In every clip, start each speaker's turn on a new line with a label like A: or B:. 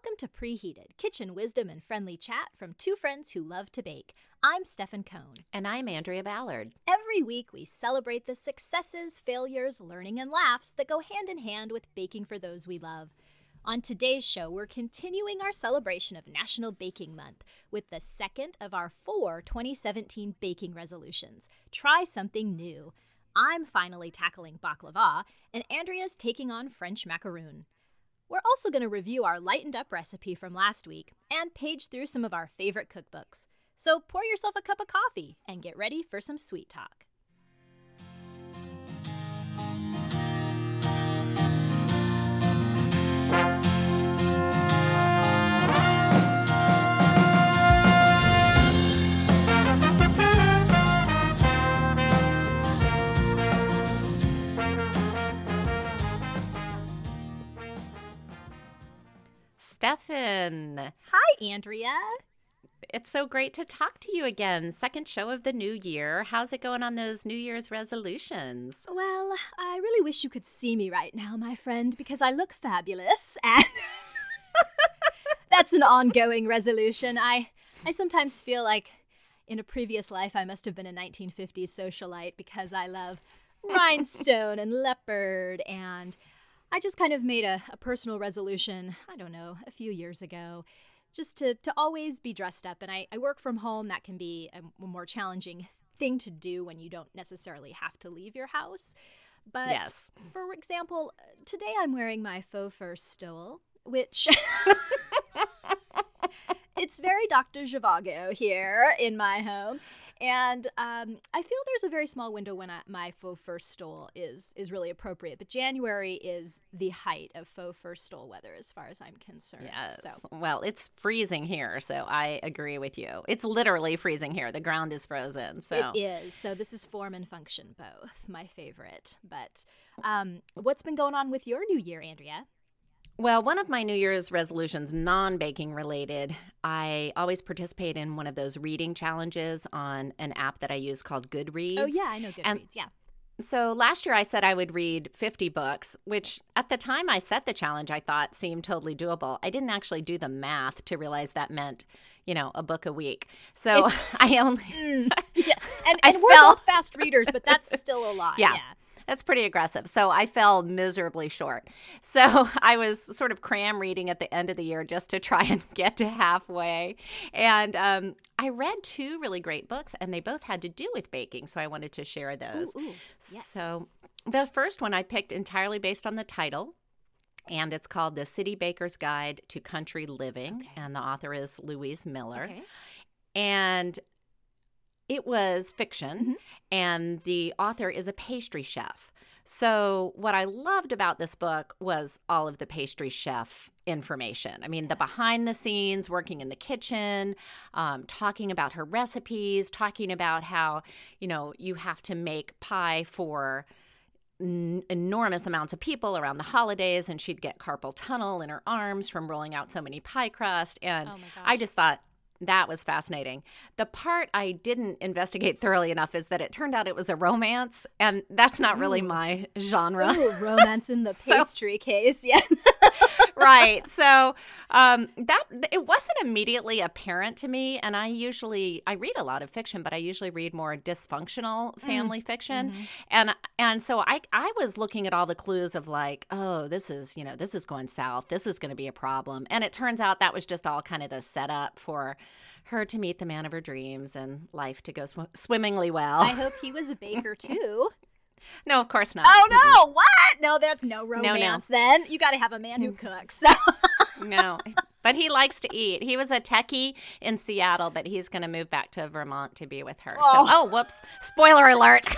A: Welcome to Preheated, kitchen wisdom and friendly chat from two friends who love to bake. I'm Stefan Cohn.
B: And I'm Andrea Ballard.
A: Every week we celebrate the successes, failures, learning, and laughs that go hand in hand with baking for those we love. On today's show, we're continuing our celebration of National Baking Month with the second of our 4 2017 baking resolutions. Try something new. I'm finally tackling baklava, and Andrea's taking on French macaroon. We're also going to review our lightened up recipe from last week and page through some of our favorite cookbooks. So pour yourself a cup of coffee and get ready for some sweet talk.
B: Stefan.
A: Hi, Andrea.
B: It's so great to talk to you again. Second show of the new year. How's it going on those New Year's resolutions?
A: Well, I really wish you could see me right now, my friend, because I look fabulous, and that's an ongoing resolution. I sometimes feel like in a previous life I must have been a 1950s socialite because I love rhinestone and leopard, and I just kind of made a personal resolution, I don't know, a few years ago, just to always be dressed up. And I work from home. That can be a more challenging thing to do when you don't necessarily have to leave your house. But
B: yes.
A: For example, today I'm wearing my faux fur stole, which it's very Dr. Zhivago here in my home. And I feel there's a very small window when my faux fur stole is really appropriate. But January is the height of faux fur stole weather as far as I'm concerned.
B: Yes.
A: So.
B: Well, it's freezing here, so I agree with you. It's literally freezing here. The ground is frozen. So
A: it is. So this is form and function both. My favorite. But what's been going on with your new year, Andrea?
B: Well, one of my New Year's resolutions, non-baking related, I always participate in one of those reading challenges on an app that I use called Goodreads.
A: Oh, yeah, I know Goodreads, yeah.
B: So last year I said I would read 50 books, which at the time I set the challenge I thought seemed totally doable. I didn't actually do the math to realize that meant, a book a week. So I only...
A: yeah. And we're both fast readers, but that's still a lot.
B: Yeah. That's pretty aggressive. So I fell miserably short. So I was sort of cram reading at the end of the year just to try and get to halfway. And I read 2 really great books, and they both had to do with baking. So I wanted to share those.
A: Ooh, yes.
B: So the first one I picked entirely based on the title. And it's called The City Baker's Guide to Country Living.
A: Okay.
B: And the author is Louise Miller.
A: Okay.
B: And it was fiction, and the author is a pastry chef. So what I loved about this book was all of the pastry chef information. I mean, the behind the scenes, working in the kitchen, talking about her recipes, talking about how, you have to make pie for enormous amounts of people around the holidays, and she'd get carpal tunnel in her arms from rolling out so many pie crust. And I just thought, that was fascinating. The part I didn't investigate thoroughly enough is that it turned out it was a romance, and that's not really my genre.
A: Ooh, romance in the pastry case, yeah.
B: Right. So that it wasn't immediately apparent to me, and I read a lot of fiction, but I usually read more dysfunctional family fiction, and so I was looking at all the clues of like, oh, this is going south. This is going to be a problem, and it turns out that was just all kind of the setup for her to meet the man of her dreams and life to go swimmingly well.
A: I hope he was a baker too.
B: No, of course not.
A: Oh, no. What? No, there's no romance then. You got to have a man who cooks. So.
B: No, but he likes to eat. He was a techie in Seattle, but he's going to move back to Vermont to be with her.
A: Oh,
B: whoops. Spoiler alert.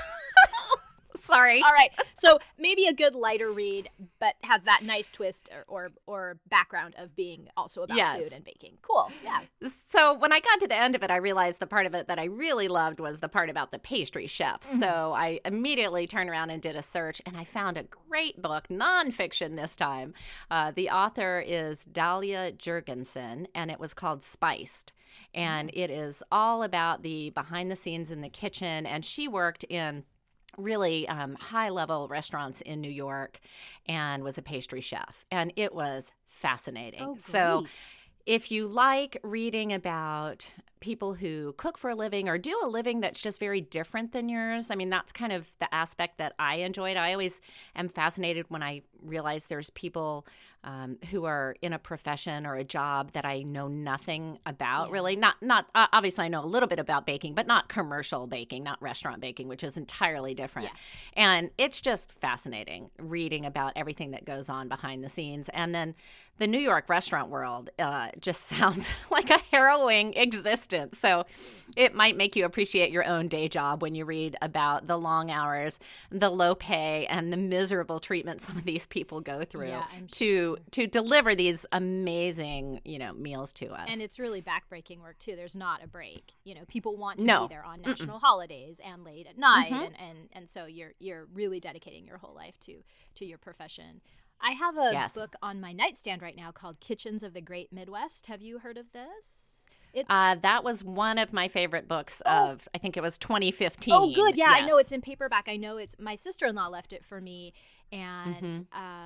B: Sorry.
A: All right. So maybe a good lighter read, but has that nice twist or background of being also about food and baking. Cool. Yeah.
B: So when I got to the end of it, I realized the part of it that I really loved was the part about the pastry chef. So I immediately turned around and did a search, and I found a great book, nonfiction this time. The author is Dahlia Jurgensen, and it was called Spiced. And it is all about the behind the scenes in the kitchen, and she worked in really high-level restaurants in New York and was a pastry chef. And it was fascinating.
A: Oh, great.
B: So if you like reading about people who cook for a living or do a living that's just very different than yours, I mean, that's kind of the aspect that I enjoyed. I always am fascinated when I realize there's people who are in a profession or a job that I know nothing about, really. Not obviously, I know a little bit about baking, but not commercial baking, not restaurant baking, which is entirely different. Yeah. And it's just fascinating reading about everything that goes on behind the scenes. And then the New York restaurant world just sounds like a harrowing existence. So it might make you appreciate your own day job when you read about the long hours, the low pay, and the miserable treatment some of these people go through to deliver these amazing, meals to us.
A: And it's really backbreaking work too. There's not a break. People want to be there on national holidays and late at night, and so you're really dedicating your whole life to your profession. I have a book on my nightstand right now called Kitchens of the Great Midwest. Have you heard of this?
B: That was one of my favorite books of, I think it was 2015.
A: Oh, good. Yeah, yes. I know it's in paperback. I know my sister-in-law left it for me. And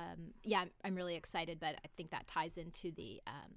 A: I'm really excited, but I think that ties into the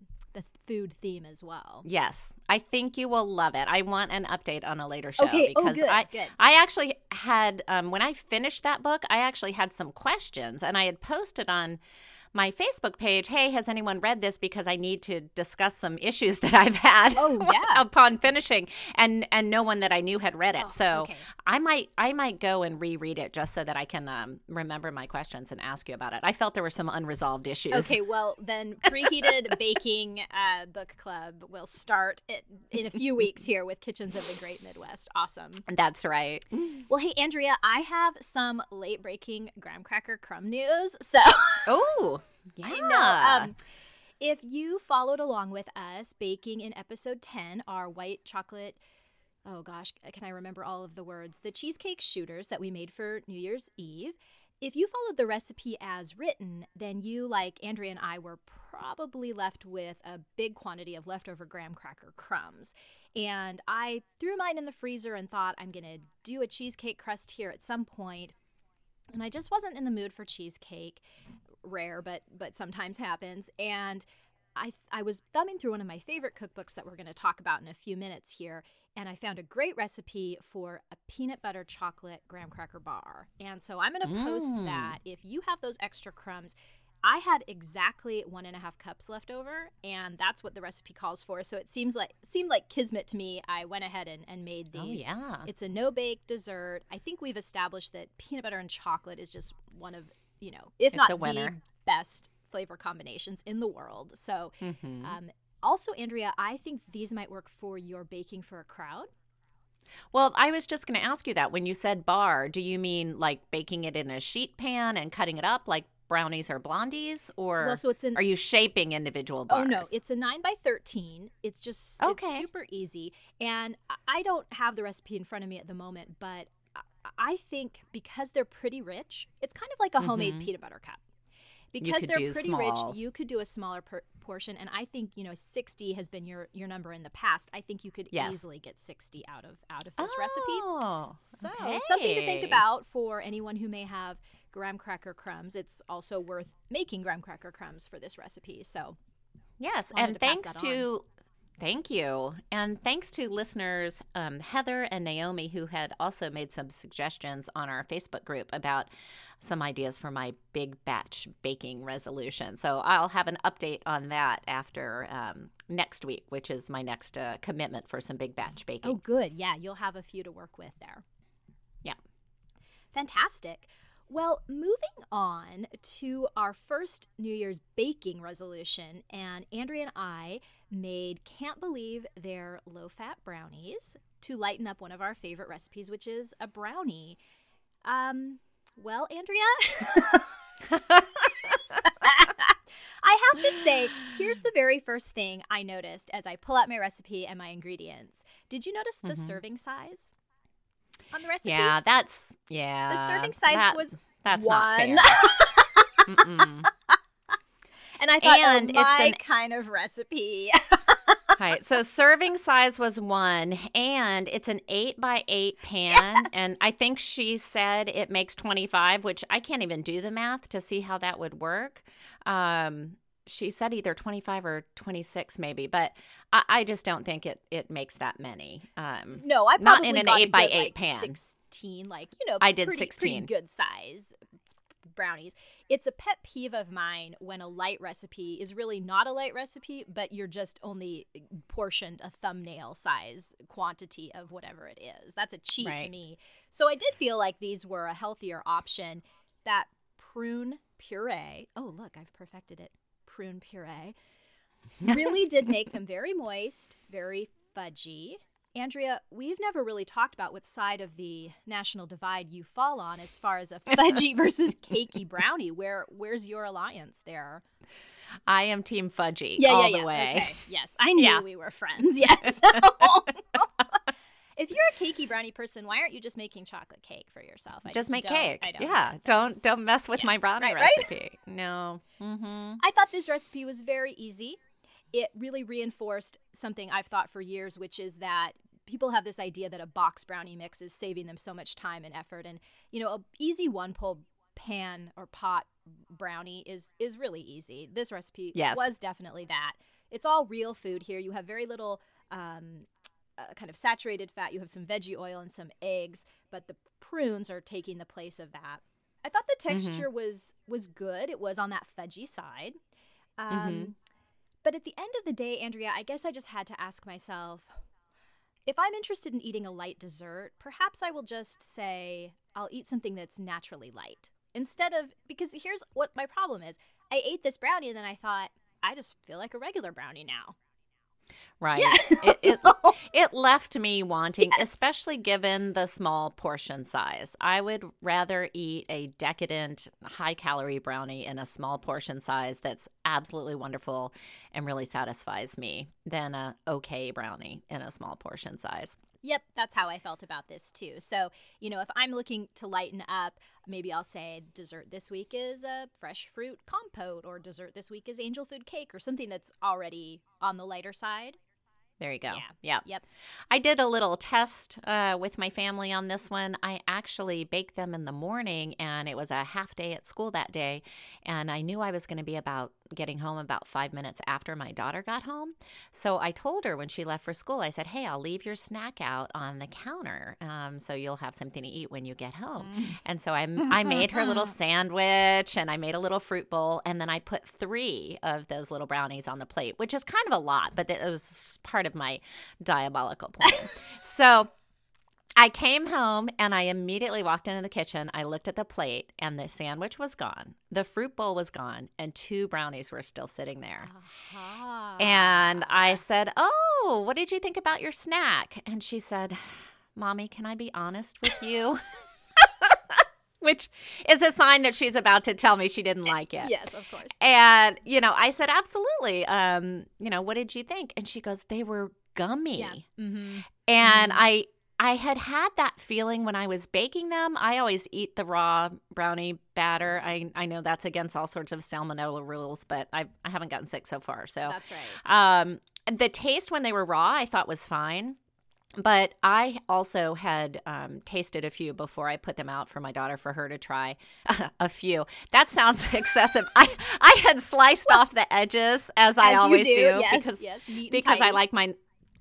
A: food theme as well.
B: Yes, I think you will love it. I want an update on a later show
A: because
B: I actually had when I finished that book, I actually had some questions, and I had posted on my Facebook page, hey, has anyone read this? Because I need to discuss some issues that I've had upon finishing, and no one that I knew had read it. I might go and reread it just so that I can remember my questions and ask you about it. I felt there were some unresolved issues.
A: Okay, well, then Preheated Baking Book Club will start in a few weeks here with Kitchens of the Great Midwest. Awesome.
B: That's right.
A: Well, hey, Andrea, I have some late-breaking graham cracker crumb news. So
B: Oh, yeah.
A: I know. If you followed along with us baking in episode 10, our white chocolate, oh gosh, can I remember all of the words? The cheesecake shooters that we made for New Year's Eve. If you followed the recipe as written, then you, like Andrea and I, were probably left with a big quantity of leftover graham cracker crumbs. And I threw mine in the freezer and thought, I'm going to do a cheesecake crust here at some point. And I just wasn't in the mood for cheesecake. Rare, but sometimes happens. And I was thumbing through one of my favorite cookbooks that we're going to talk about in a few minutes here, and I found a great recipe for a peanut butter chocolate graham cracker bar. And so I'm going to post that. If you have those extra crumbs, I had exactly 1.5 cups left over, and that's what the recipe calls for. So it seemed like kismet to me. I went ahead and made these.
B: Oh, yeah.
A: It's a no-bake dessert. I think we've established that peanut butter and chocolate is just one of, if not the best flavor combinations in the world. So also, Andrea, I think these might work for your baking for a crowd.
B: Well, I was just going to ask you that. When you said bar, do you mean like baking it in a sheet pan and cutting it up like brownies or blondies, or are you shaping individual bars?
A: Oh, no. It's a 9x13. It's just it's super easy. And I don't have the recipe in front of me at the moment, but I think because they're pretty rich, it's kind of like a homemade peanut butter cup. Because they're pretty rich, you could do a smaller portion. And I think, 60 has been your number in the past. I think you could easily get 60 out of this recipe. So something to think about for anyone who may have graham cracker crumbs. It's also worth making graham cracker crumbs for this recipe. So
B: yes, and thank you. And thanks to listeners Heather and Naomi, who had also made some suggestions on our Facebook group about some ideas for my big batch baking resolution. So I'll have an update on that after next week, which is my next commitment for some big batch baking.
A: Oh, good. Yeah, you'll have a few to work with there.
B: Yeah.
A: Fantastic. Well, moving on to our first New Year's baking resolution, and Andrea and I made Can't Believe They're Low-Fat Brownies to lighten up one of our favorite recipes, which is a brownie. Well, Andrea, I have to say, here's the very first thing I noticed as I pull out my recipe and my ingredients. Did you notice the serving size on the recipe?
B: Yeah,
A: the serving size was
B: that's
A: 1.
B: not fair.
A: And I thought, my kind of recipe.
B: Right. So serving size was 1, and it's an 8x8 pan.
A: Yes.
B: And I think she said it makes 25, which I can't even do the math to see how that would work. She said either 25 or 26 maybe, but I just don't think it makes that many.
A: No, I
B: not
A: probably
B: in an
A: got a
B: 8x8
A: good, like,
B: pan.
A: 16,
B: I did
A: pretty
B: 16.
A: good size brownies. It's a pet peeve of mine when a light recipe is really not a light recipe, but you're just only portioned a thumbnail size quantity of whatever it is. That's a cheat to me. So I did feel like these were a healthier option. That prune puree, oh look, I've perfected it. Prune puree really did make them very moist, very fudgy. Andrea, we've never really talked about what side of the national divide you fall on as far as a fudgy versus cakey brownie. Where's your alliance there?
B: I am team fudgy all the way.
A: Okay. Yes, I knew we were friends. Yes. If you're a cakey brownie person, why aren't you just making chocolate cake for yourself?
B: Just make cake.
A: I don't
B: Yeah. Don't mess with my brownie recipe. Right? No.
A: Mm-hmm. I thought this recipe was very easy. It really reinforced something I've thought for years, which is that people have this idea that a box brownie mix is saving them so much time and effort. And, a easy one-pull pan or pot brownie is really easy. This recipe was definitely that. It's all real food here. You have very little kind of saturated fat. You have some veggie oil and some eggs, but the prunes are taking the place of that. I thought the texture was good. It was on that fudgy side. But at the end of the day, Andrea, I guess I just had to ask myself, if I'm interested in eating a light dessert, perhaps I will just say I'll eat something that's naturally light. Because here's what my problem is. I ate this brownie and then I thought, I just feel like a regular brownie now.
B: Right. Yeah. It left me wanting, especially given the small portion size. I would rather eat a decadent, high-calorie brownie in a small portion size that's absolutely wonderful and really satisfies me than a okay brownie in a small portion size.
A: Yep, that's how I felt about this too. So, if I'm looking to lighten up, maybe I'll say dessert this week is a fresh fruit compote, or dessert this week is angel food cake, or something that's already on the lighter side.
B: There you go. Yeah.
A: Yep.
B: I did a little test with my family on this one. I actually baked them in the morning, and it was a half day at school that day. And I knew I was going to be getting home about 5 minutes after my daughter got home. So I told her when she left for school, I said, hey, I'll leave your snack out on the counter so you'll have something to eat when you get home. And so I made her a little sandwich, and I made a little fruit bowl, and then I put 3 of those little brownies on the plate, which is kind of a lot, but it was part of my diabolical plan. So I came home and I immediately walked into the kitchen. I looked at the plate and the sandwich was gone. The fruit bowl was gone and 2 brownies were still sitting there. And I said, oh, what did you think about your snack? And she said, Mommy, can I be honest with you? Which is a sign that she's about to tell me she didn't like it.
A: Yes, of course.
B: And, I said, absolutely. What did you think? And she goes, they were gummy.
A: Yeah. Mm-hmm.
B: And I had that feeling when I was baking them. I always eat the raw brownie batter. I know that's against all sorts of salmonella rules, but I haven't gotten sick so far. So
A: that's right.
B: The taste when they were raw, I thought was fine. But I also had tasted a few before I put them out for my daughter for her to try. A few. That sounds excessive. I had sliced off the edges as I always do.
A: Yes,
B: because I like my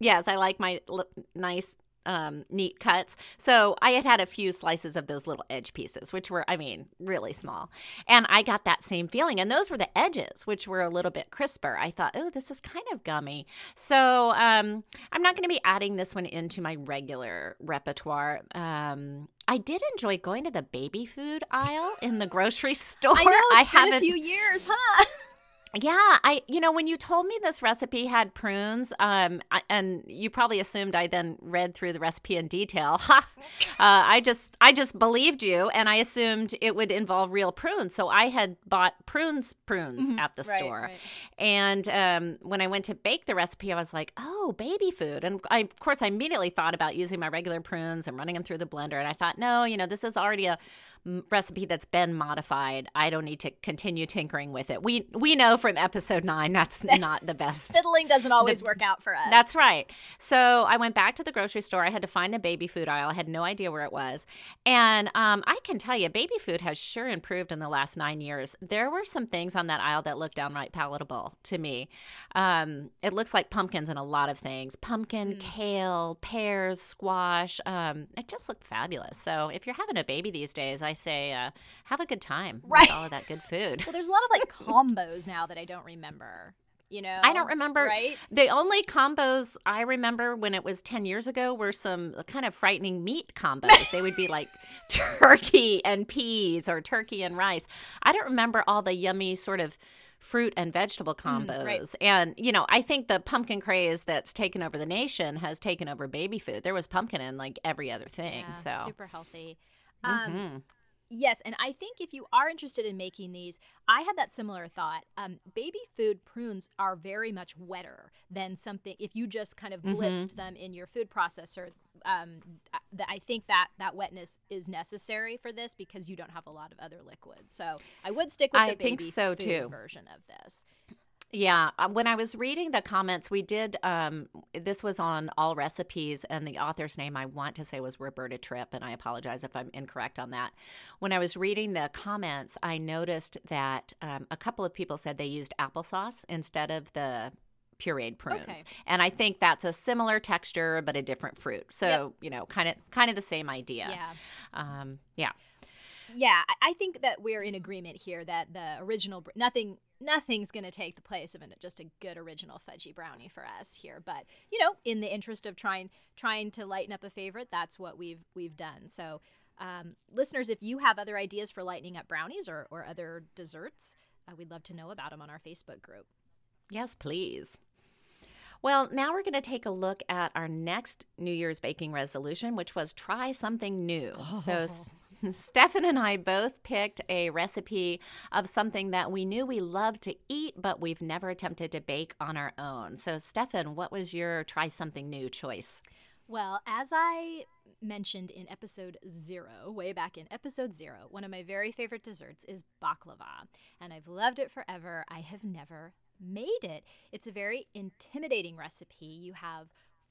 B: nice neat cuts. So I had a few slices of those little edge pieces, which were, really small. And I got that same feeling. And those were the edges, which were a little bit crisper. I thought, oh, this is kind of gummy. So I'm not going to be adding this one into my regular repertoire. I did enjoy going to the baby food aisle in the grocery store.
A: I know, it's been a few years, huh?
B: Yeah, when you told me this recipe had prunes, and you probably assumed I then read through the recipe in detail. I just believed you, and I assumed it would involve real prunes. So I had bought prunes at the store,
A: right.
B: And when I went to bake the recipe, I was like, oh, baby food, and of course I immediately thought about using my regular prunes and running them through the blender, and I thought, no, this is already a recipe that's been modified, I don't need to continue tinkering with it. We know from episode 9 that's not the best.
A: Fiddling doesn't always work out for us.
B: That's right. So I went back to the grocery store. I had to find a baby food aisle. I had no idea where it was. And I can tell you, baby food has sure improved in the last 9 years. There were some things on that aisle that looked downright palatable to me. It looks like pumpkins in a lot of things. Pumpkin, kale, pears, squash. It just looked fabulous. So if you're having a baby these days, I say have a good time with all of that good food.
A: Well, there's a lot of like combos now that I don't remember.
B: I don't remember.
A: Right?
B: The only combos I remember when it was 10 years ago were some kind of frightening meat combos. They would be like turkey and peas or turkey and rice. I don't remember all the yummy sort of fruit and vegetable combos.
A: Right.
B: And, I think the pumpkin craze that's taken over the nation has taken over baby food. There was pumpkin in like every other thing.
A: Yeah,
B: so
A: super healthy.
B: Mm-hmm.
A: Yes, and I think if you are interested in making these, I had that similar thought. Baby food prunes are very much wetter than something, if you just kind of blitzed them in your food processor. I think that wetness is necessary for this because you don't have a lot of other liquids. So I would stick with the baby food version of this.
B: Yeah. When I was reading the comments, we did, this was on All Recipes, and the author's name I want to say was Roberta Tripp, and I apologize if I'm incorrect on that. When I was reading the comments, I noticed that a couple of people said they used applesauce instead of the pureed prunes.
A: Okay.
B: And I think that's a similar texture, but a different fruit. So, kind of the same idea.
A: Yeah.
B: Yeah.
A: Yeah, I think that we're in agreement here that the original, nothing's going to take the place of just a good original fudgy brownie for us here. But, in the interest of trying to lighten up a favorite, that's what we've done. So, listeners, if you have other ideas for lightening up brownies or other desserts, we'd love to know about them on our Facebook group.
B: Yes, please. Well, now we're going to take a look at our next New Year's baking resolution, which was try something new. Oh. So Stefan and I both picked a recipe of something that we knew we loved to eat, but we've never attempted to bake on our own. So, Stefan, what was your try something new choice?
A: Well, as I mentioned in episode 0, way back in episode 0, one of my very favorite desserts is baklava, and I've loved it forever. I have never made it. It's a very intimidating recipe. You have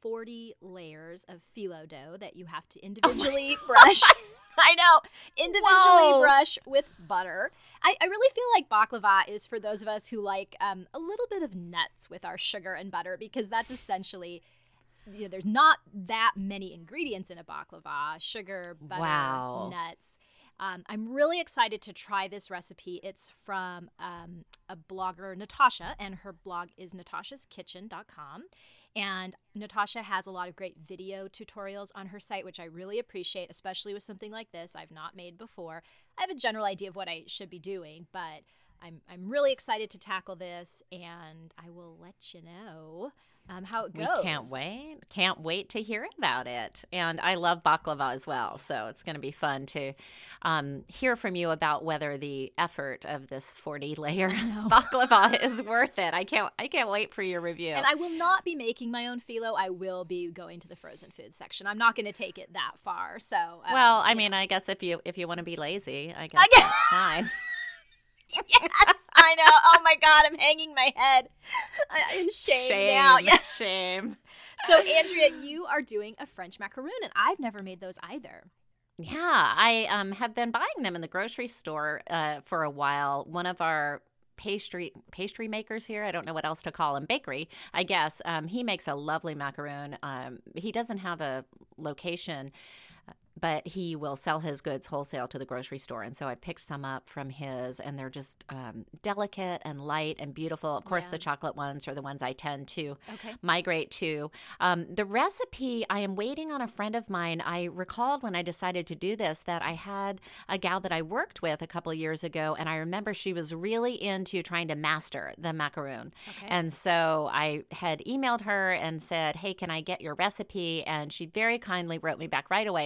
A: 40 layers of phyllo dough that you have to individually brush. I know. Individually brush with butter. I really feel like baklava is for those of us who like a little bit of nuts with our sugar and butter, because that's essentially, there's not that many ingredients in a baklava. Sugar, butter, nuts. I'm really excited to try this recipe. It's from a blogger, Natasha, and her blog is natashaskitchen.com. And Natasha has a lot of great video tutorials on her site, which I really appreciate, especially with something like this I've not made before. I have a general idea of what I should be doing, but I'm really excited to tackle this, and I will let you know how it goes.
B: We can't wait to hear about it. And I love baklava as well, so it's going to be fun to hear from you about whether the effort of this 40-layer baklava is worth it. I can't wait for your review.
A: And I will not be making my own phyllo. I will be going to the frozen food section. I'm not going to take it that far. So
B: I mean, I guess if you want to be lazy, I guess that's fine.
A: Yes, I know. Oh my God, I'm hanging my head in shame now. Yes.
B: Shame.
A: So, Andrea, you are doing a French macaroon, and I've never made those either.
B: Yeah, I have been buying them in the grocery store for a while. One of our pastry makers here, I don't know what else to call him, bakery, I guess, he makes a lovely macaroon. He doesn't have a location, but he will sell his goods wholesale to the grocery store. And so I picked some up from his, and they're just delicate and light and beautiful. Of course, the chocolate ones are the ones I tend to migrate to. The recipe, I am waiting on a friend of mine. I recalled when I decided to do this that I had a gal that I worked with a couple of years ago, and I remember she was really into trying to master the macaroon. Okay. And so I had emailed her and said, hey, can I get your recipe? And she very kindly wrote me back right away, and she said,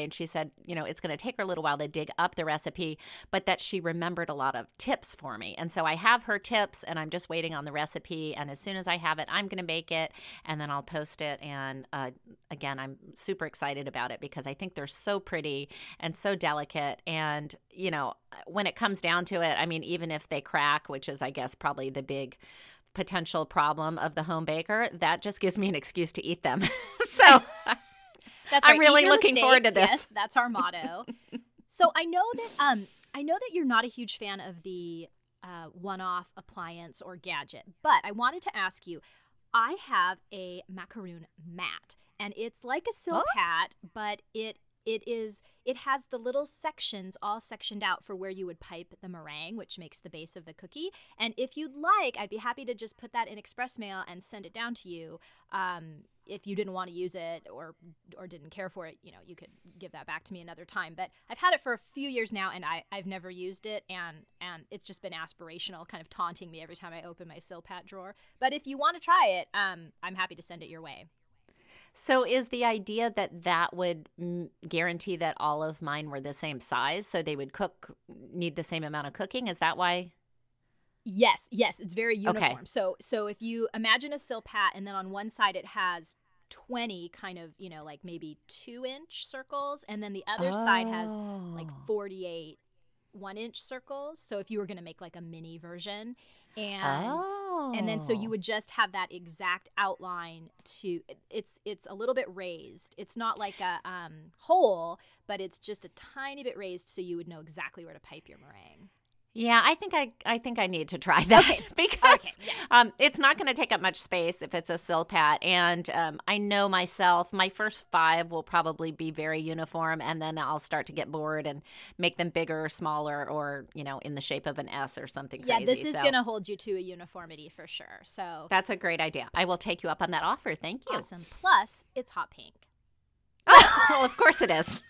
B: said, it's going to take her a little while to dig up the recipe, but that she remembered a lot of tips for me. And so I have her tips, and I'm just waiting on the recipe. And as soon as I have it, I'm going to bake it, and then I'll post it. And again, I'm super excited about it because I think they're so pretty and so delicate. And, when it comes down to it, I mean, even if they crack, which is, I guess, probably the big potential problem of the home baker, that just gives me an excuse to eat them. So
A: that's
B: I'm really looking forward to this.
A: Yes, that's our motto. So I know that you're not a huge fan of the one-off appliance or gadget, but I wanted to ask you, I have a macaroon mat, and it's like a Silpat, but it has the little sections all sectioned out for where you would pipe the meringue, which makes the base of the cookie. And if you'd like, I'd be happy to just put that in express mail and send it down to you. If you didn't want to use it or didn't care for it, you could give that back to me another time. But I've had it for a few years now, and I've never used it, and it's just been aspirational, kind of taunting me every time I open my Silpat drawer. But if you want to try it, I'm happy to send it your way.
B: So is the idea that would guarantee that all of mine were the same size, so they would need the same amount of cooking? Is that why?
A: Yes, it's very uniform.
B: Okay.
A: So if you imagine a Silpat, and then on one side it has 20 kind of, like maybe 2-inch circles, and then the other side has like 48 1-inch circles. So if you were going to make like a mini version, and then so you would just have that exact outline it's a little bit raised. It's not like a hole, but it's just a tiny bit raised, so you would know exactly where to pipe your meringue.
B: Yeah, I think I need to try that because it's not going to take up much space if it's a Silpat. And I know myself, my first 5 will probably be very uniform, and then I'll start to get bored and make them bigger or smaller, or in the shape of an S or something crazy.
A: Yeah, this is going to hold you to a uniformity for sure. So
B: that's a great idea. I will take you up on that offer. Thank you.
A: Awesome. Plus, it's hot pink.
B: Well, of course it is.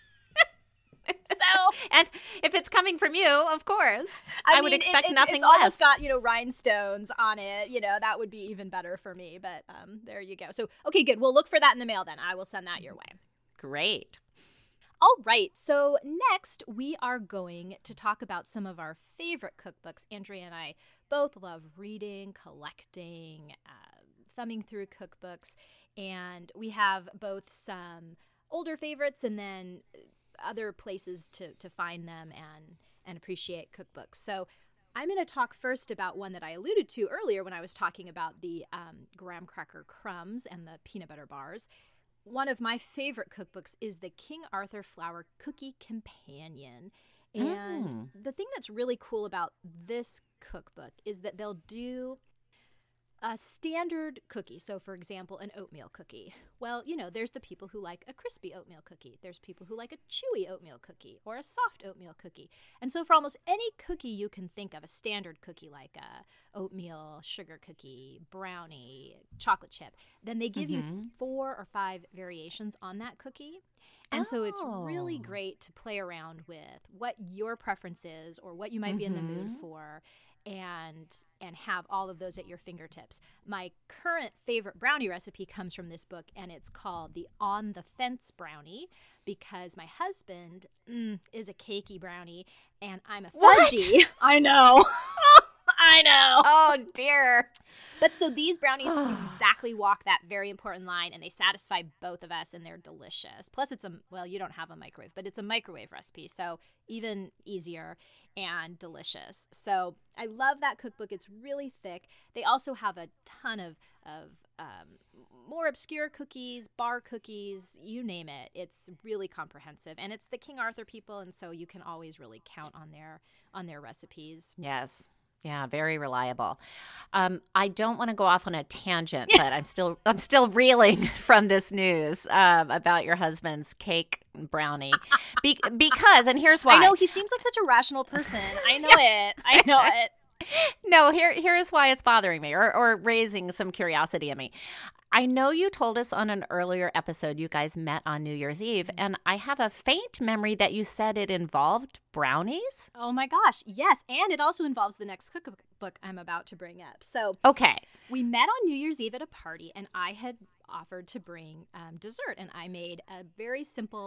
B: So, and if it's coming from you, of course, I would expect nothing less.
A: It's almost got, rhinestones on it. That would be even better for me. But there you go. So, okay, good. We'll look for that in the mail then. I will send that your way.
B: Great.
A: All right. So next, we are going to talk about some of our favorite cookbooks. Andrea and I both love reading, collecting, thumbing through cookbooks. And we have both some older favorites and then other places to find them and appreciate cookbooks. So I'm going to talk first about one that I alluded to earlier when I was talking about the graham cracker crumbs and the peanut butter bars. One of my favorite cookbooks is the King Arthur Flour Cookie Companion. And the thing that's really cool about this cookbook is that they'll do a standard cookie. So, for example, an oatmeal cookie. Well, there's the people who like a crispy oatmeal cookie. There's people who like a chewy oatmeal cookie or a soft oatmeal cookie. And so for almost any cookie you can think of, a standard cookie like a oatmeal, sugar cookie, brownie, chocolate chip, then they give you 4 or 5 variations on that cookie. And so it's really great to play around with what your preference is or what you might be in the mood for, and have all of those at your fingertips. My current favorite brownie recipe comes from this book, and it's called the On the Fence Brownie, because my husband is a cakey brownie, and I'm a fudgy.
B: What?
A: I know. I know.
B: Oh, dear.
A: But so these brownies exactly walk that very important line, and they satisfy both of us, and they're delicious. Plus, you don't have a microwave, but it's a microwave recipe, so even easier and delicious. So I love that cookbook. It's really thick. They also have a ton of more obscure cookies, bar cookies, you name it. It's really comprehensive, and it's the King Arthur people, and so you can always really count on their recipes.
B: Yes. Yeah, very reliable. I don't want to go off on a tangent, but I'm still reeling from this news about your husband's cake brownie because, and here's why.
A: I know he seems like such a rational person. I know it. I know it.
B: No, here's why it's bothering me or raising some curiosity in me. I know you told us on an earlier episode you guys met on New Year's Eve, and I have a faint memory that you said it involved brownies.
A: Oh my gosh, yes, and it also involves the next cookbook I'm about to bring up. So,
B: okay,
A: we met on New Year's Eve at a party, and I had offered to bring dessert, and I made a very simple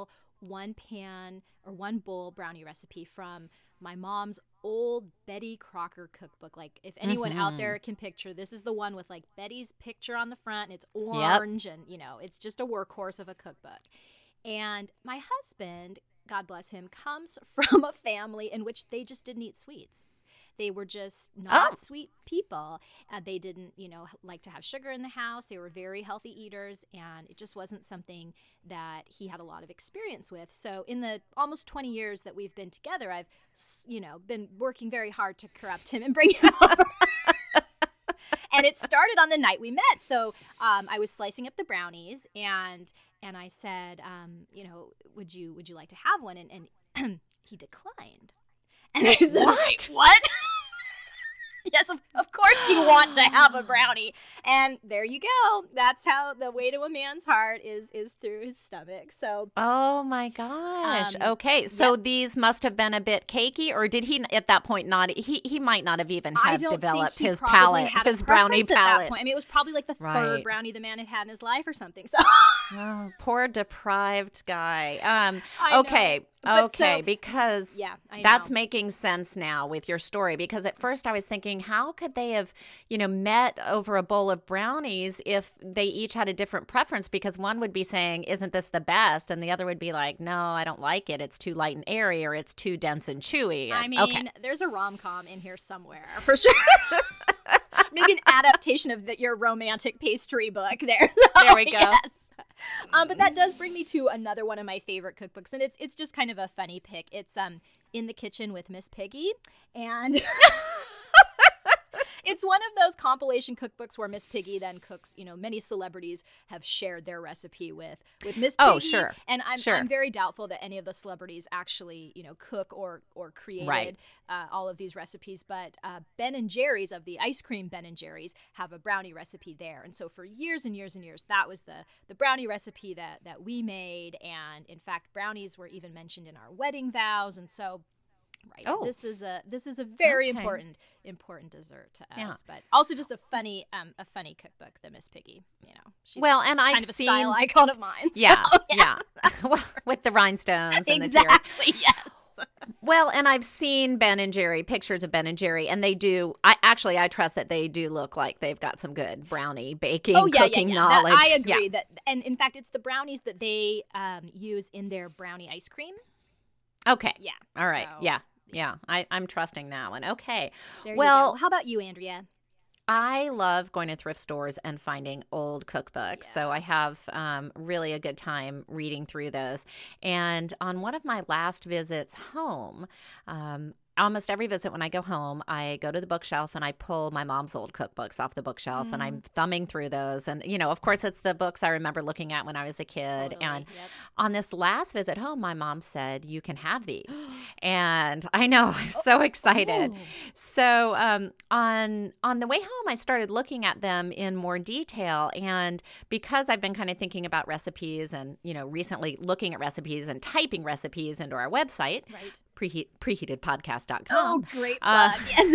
A: one pan or one bowl brownie recipe from my mom's old Betty Crocker cookbook. Like, if anyone out there can picture, this is the one with like Betty's picture on the front, and it's orange, and it's just a workhorse of a cookbook. And my husband, God bless him, comes from a family in which they just didn't eat sweets. They were just not sweet people. They didn't, like to have sugar in the house. They were very healthy eaters, and it just wasn't something that he had a lot of experience with. So in the almost 20 years that we've been together, I've, been working very hard to corrupt him and bring him over. And it started on the night we met. So I was slicing up the brownies, and I said, would you like to have one? And he declined. And I said, what? Yes, of course you want to have a brownie. And there you go. That's how the way to a man's heart is through his stomach. So,
B: oh my gosh. Okay. So these must have been a bit cakey, or did he at that point not? He might not have even developed his palate, his brownie palate.
A: I mean, it was probably like the third brownie the man had had in his life or something. So,
B: oh, poor deprived guy.
A: Okay.
B: Because that's making sense now with your story, because at first I was thinking, how could they have, met over a bowl of brownies if they each had a different preference? Because one would be saying, isn't this the best? And the other would be like, no, I don't like it. It's too light and airy, or it's too dense and chewy. And,
A: there's a rom-com in here somewhere for sure. Maybe an adaptation of your romantic pastry book there. So,
B: there we go.
A: Yes. But that does bring me to another one of my favorite cookbooks, and it's just kind of a funny pick. It's In the Kitchen with Miss Piggy, and it's one of those compilation cookbooks where Miss Piggy then cooks. Many celebrities have shared their recipe with Miss Piggy.
B: Oh, sure.
A: And I'm very doubtful that any of the celebrities actually cook or created all of these recipes. But Ben and Jerry's, of the ice cream Ben and Jerry's, have a brownie recipe there. And so for years and years and years, that was the brownie recipe that we made. And in fact, brownies were even mentioned in our wedding vows. And so. Right. Oh. This is a very important dessert to us, but also just a funny cookbook, the Miss Piggy. She's
B: and I've
A: kind of a style icon of mine.
B: Yeah. Well, with the rhinestones and
A: exactly,
B: the tears.
A: Yes.
B: Well, and I've seen Ben and Jerry, pictures of Ben and Jerry, and they do. I trust that they do look like they've got some good brownie baking, cooking knowledge.
A: I agree that, and in fact, it's the brownies that they use in their brownie ice cream.
B: Okay.
A: Yeah.
B: All right. So. Yeah, I'm trusting that one. Okay.
A: There you go. How about you, Andrea?
B: I love going to thrift stores and finding old cookbooks. So I have really a good time reading through those. And on one of my last visits home, almost every visit when I go home, I go to the bookshelf and I pull my mom's old cookbooks off the bookshelf and I'm thumbing through those. And, of course, it's the books I remember looking at when I was a kid.
A: Totally.
B: And on this last visit home, my mom said, you can have these. And I know, I'm so excited. So on the way home, I started looking at them in more detail. And because I've been kind of thinking about recipes and, recently looking at recipes and typing recipes into our website, preheatedpodcast.com.
A: Oh, great plug. Yes.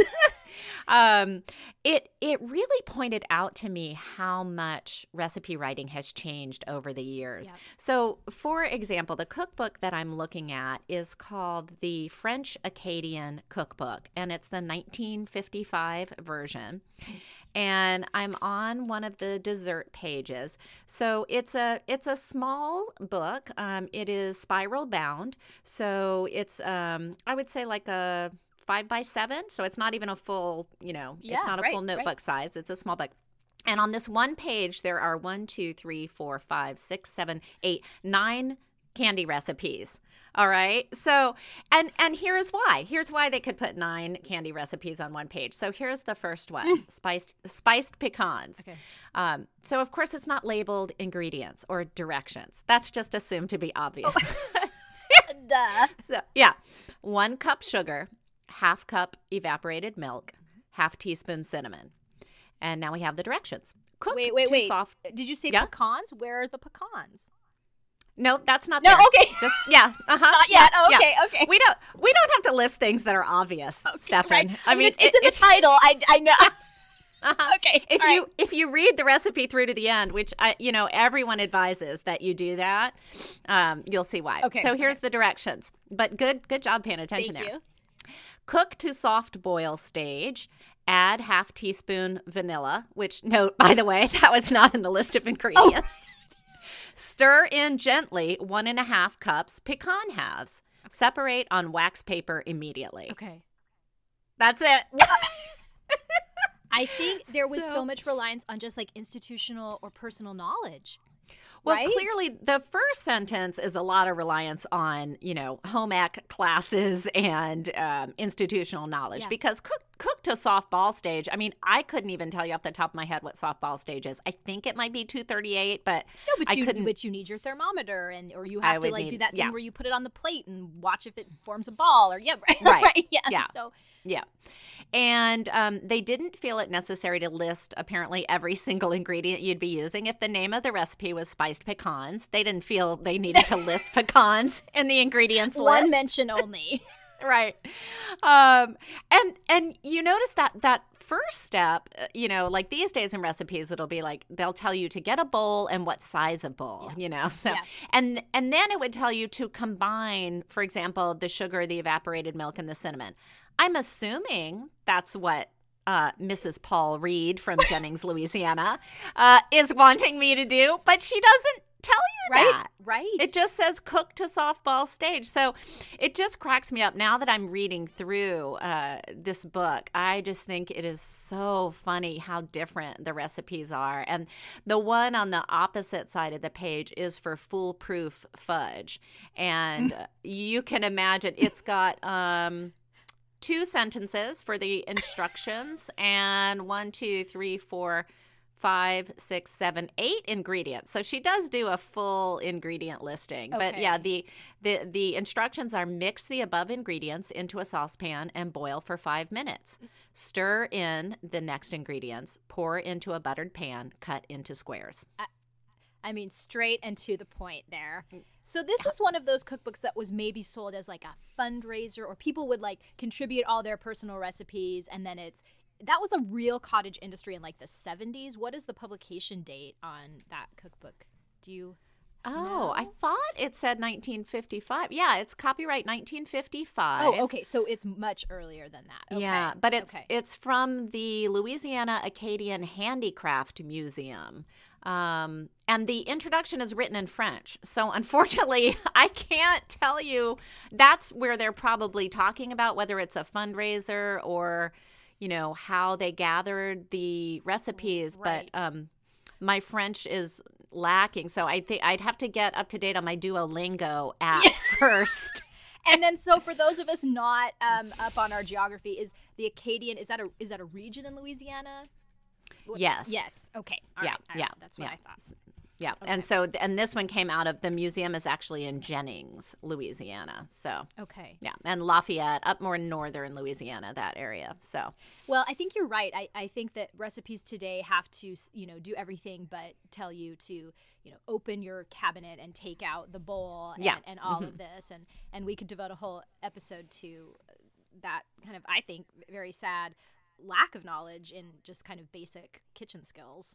B: It really pointed out to me how much recipe writing has changed over the years. Yep. So, for example, the cookbook that I'm looking at is called the French Acadian Cookbook, and it's the 1955 version. And I'm on one of the dessert pages. So it's a small book. It is spiral bound. So it's I would say like a 5x7. So it's not even a full, it's not a full notebook size. It's a small book. And on this one page, there are 1, 2, 3, 4, 5, 6, 7, 8, 9 candy recipes. All right. So, and here's why. Here's why they could put 9 candy recipes on one page. So here's the first one, spiced pecans. Okay. So of course it's not labeled ingredients or directions. That's just assumed to be obvious.
A: Duh.
B: So 1 cup sugar, 1/2 cup evaporated milk, 1/2 teaspoon cinnamon. And now we have the directions. Cook
A: wait.
B: soft.
A: Did you say pecans? Where are the pecans?
B: No, that's not there.
A: No, okay.
B: Just
A: Not yet. Okay.
B: We don't have to list things that are obvious, Stefan.
A: Right. I mean, it's in the title. I know. Okay.
B: If you read the recipe through to the end, which everyone advises that you do that, you'll see why.
A: Okay.
B: So here's the directions. But good job paying attention
A: Thank
B: there.
A: you.
B: Cook to soft boil stage. Add half teaspoon vanilla, which, note, by the way, that was not in the list of ingredients. Stir in gently 1.5 cups pecan halves. Separate on wax paper immediately.
A: Okay.
B: That's it.
A: I think there was so much reliance on just like institutional or personal knowledge.
B: Well,
A: right?
B: clearly the first sentence is a lot of reliance on, home ec classes and institutional knowledge because cook to softball stage. I mean, I couldn't even tell you off the top of my head what softball stage is. I think it might be 238, but
A: but you need your thermometer or you have to do that thing where you put it on the plate and watch if it forms a ball right.
B: Right.
A: Yeah.
B: So yeah. And they didn't feel it necessary to list apparently every single ingredient you'd be using. If the name of the recipe was spiced pecans, they didn't feel they needed to list pecans in the ingredients list.
A: One mention only.
B: Right. And you notice that first step, like these days in recipes, it'll be like they'll tell you to get a bowl and what size of bowl, So and then it would tell you to combine, for example, the sugar, the evaporated milk, and the cinnamon. I'm assuming that's what Mrs. Paul Reed from Jennings, Louisiana, is wanting me to do, but she doesn't tell you that.
A: Right.
B: It just says cook to softball stage. So it just cracks me up. Now that I'm reading through this book, I just think it is so funny how different the recipes are. And the one on the opposite side of the page is for foolproof fudge. And you can imagine it's got 2 sentences for the instructions and 1, 2, 3, 4, 5, 6, 7, 8 ingredients. So she does do a full ingredient listing.
A: Okay.
B: But yeah, the instructions are mix the above ingredients into a saucepan and boil for 5 minutes. Stir in the next ingredients, pour into a buttered pan, cut into squares.
A: I mean, straight and to the point there. So this is one of those cookbooks that was maybe sold as like a fundraiser, or people would like contribute all their personal recipes, and then that was a real cottage industry in like the 70s. What is the publication date on that cookbook? Do you know?
B: I thought it said 1955. Yeah, it's copyright 1955.
A: Oh, okay. So it's much earlier than that. Okay.
B: Yeah, but it's from the Louisiana Acadian Handicraft Museum. And the introduction is written in French. So unfortunately, I can't tell you. That's where they're probably talking about whether it's a fundraiser or, how they gathered the recipes. Right. But my French is lacking. So I think I'd have to get up to date on my Duolingo app first.
A: And then, so for those of us not up on our geography, is the Acadian, is that a region in Louisiana?
B: Yes.
A: Yes. Okay. All right. That's what I thought.
B: Yeah.
A: Okay.
B: And this one came out of, the museum is actually in Jennings, Louisiana. So.
A: Okay.
B: Yeah. And Lafayette, up more northern Louisiana, that area. So.
A: Well, I think you're right. I think that recipes today have to, do everything but tell you to, open your cabinet and take out the bowl and all of this. And we could devote a whole episode to that kind of, I think, very sad lack of knowledge in just kind of basic kitchen skills,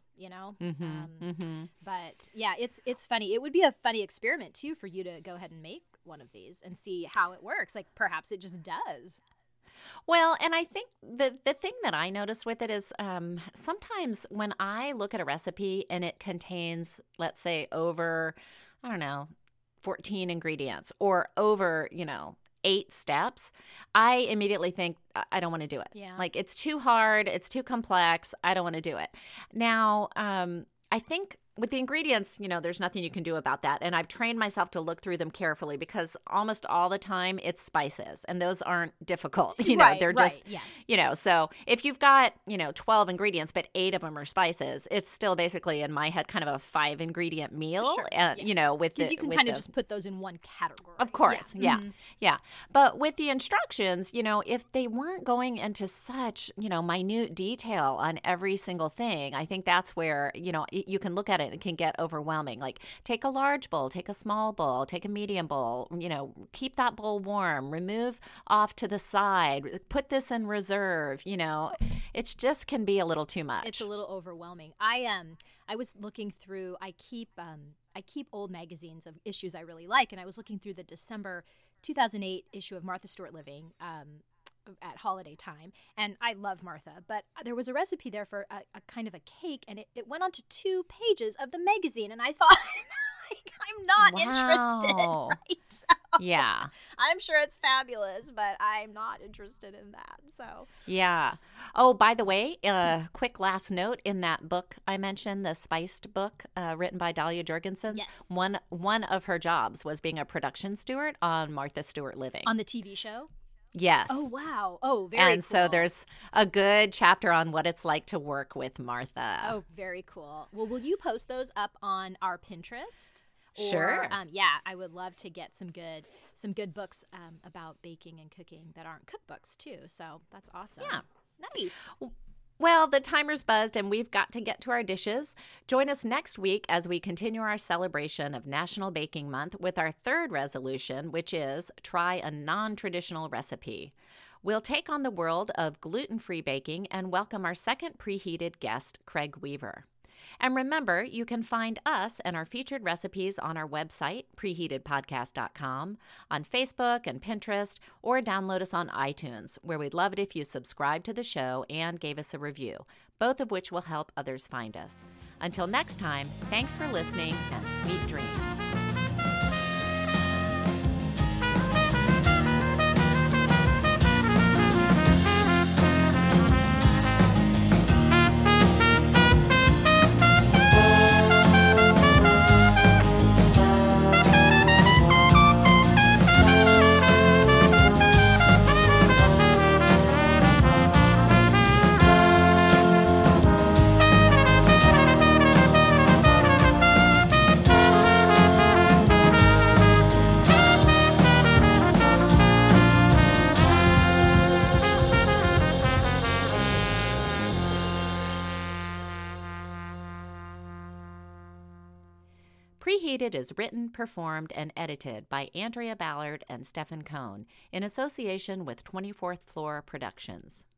A: But yeah, it's funny. It would be a funny experiment too for you to go ahead and make one of these and see how it works. Like perhaps it just does.
B: Well, and I think the thing that I notice with it is sometimes when I look at a recipe and it contains, let's say, over, 14 ingredients or over, 8 steps, I immediately think, I don't want to do it.
A: Yeah.
B: Like, it's too hard. It's too complex. I don't want to do it. Now, I think with the ingredients, there's nothing you can do about that. And I've trained myself to look through them carefully because almost all the time it's spices and those aren't difficult. They're just, so if you've got, 12 ingredients, but 8 of them are spices, it's still basically in my head kind of a 5 ingredient meal.
A: Sure.
B: And,
A: yes.
B: Because
A: you can kind of just put those in one category.
B: Of course. Yeah. Mm-hmm. Yeah. But with the instructions, if they weren't going into such, minute detail on every single thing, I think that's where, you can look at it, it can get overwhelming. Like, take a large bowl, take a small bowl, take a medium bowl, keep that bowl warm, remove off to the side, put this in reserve. It just can be a little too much.
A: It's a little overwhelming. I was looking through, I keep old magazines of issues I really like, and I was looking through the December 2008 issue of Martha Stewart Living at holiday time, and I love Martha, but there was a recipe there for a kind of a cake, and it went on to 2 pages of the magazine, and I thought, I'm not interested, right? So,
B: yeah.
A: I'm sure it's fabulous, but I'm not interested in that. So
B: yeah. Oh, by the way, quick last note in that book I mentioned, the Spiced book written by Dahlia Jurgensen.
A: Yes.
B: One of her jobs was being a production steward on Martha Stewart Living.
A: On the TV show?
B: Yes.
A: Oh, wow. Oh, very cool.
B: And so there's a good chapter on what it's like to work with Martha.
A: Oh, very cool. Well, will you post those up on our Pinterest?
B: Sure.
A: Yeah, I would love to get some good books about baking and cooking that aren't cookbooks too. So that's awesome.
B: Yeah.
A: Nice.
B: Well, the timer's buzzed and we've got to get to our dishes. Join us next week as we continue our celebration of National Baking Month with our 3rd resolution, which is try a non-traditional recipe. We'll take on the world of gluten-free baking and welcome our 2nd preheated guest, Craig Weaver. And remember, you can find us and our featured recipes on our website, preheatedpodcast.com, on Facebook and Pinterest, or download us on iTunes, where we'd love it if you subscribe to the show and gave us a review, both of which will help others find us. Until next time, thanks for listening and sweet dreams. Preheated is written, performed, and edited by Andrea Ballard and Stephen Cohn in association with 24th Floor Productions.